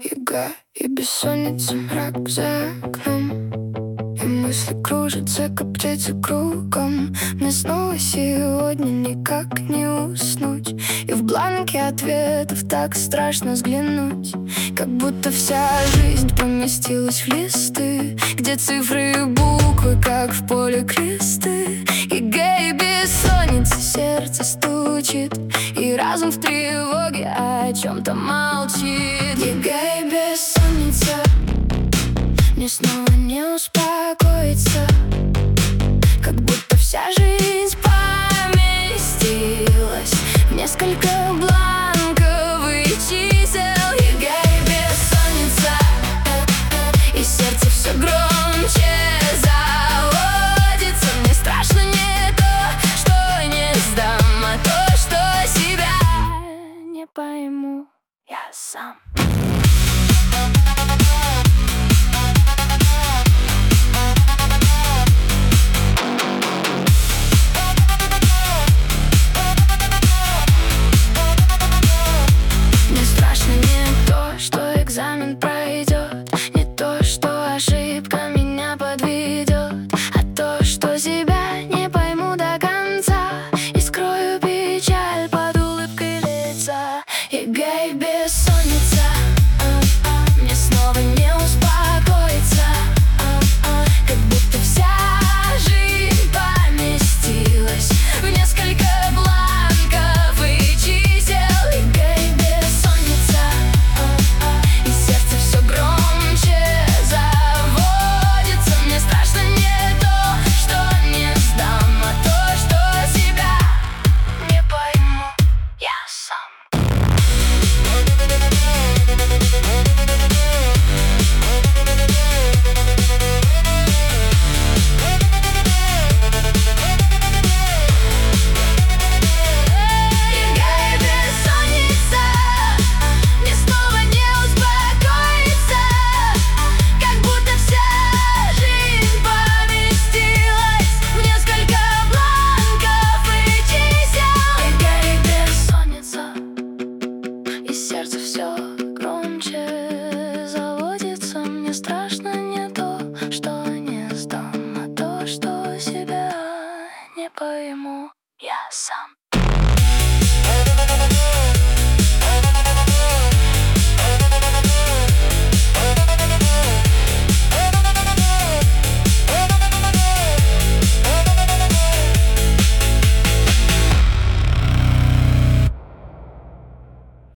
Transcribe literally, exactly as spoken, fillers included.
Яга и бессонница, мрак за окном, и мысли кружатся, как птицы кругом. Мне снова сегодня никак не уснуть, и в бланке ответов так страшно взглянуть, как будто вся жизнь поместилась в листы, где цифры и буквы, как в поле кресты. Яга и бессонница, сердце стучит, и разум в тревоге о чем-то молчит. Яга и бессонница, мне снова не успокоиться, как будто вся жизнь поместилась в несколько бланковых чисел. Яга и бессонница, и сердце все громче заводится. Мне страшно не то, что не сдам, а то, что себя не пойму я сам. Мне страшно не то, что экзамен пройдет, не то, что ошибка меня подведет, а то, что себя не пойму до конца и скрою печаль под улыбкой лица. Яга и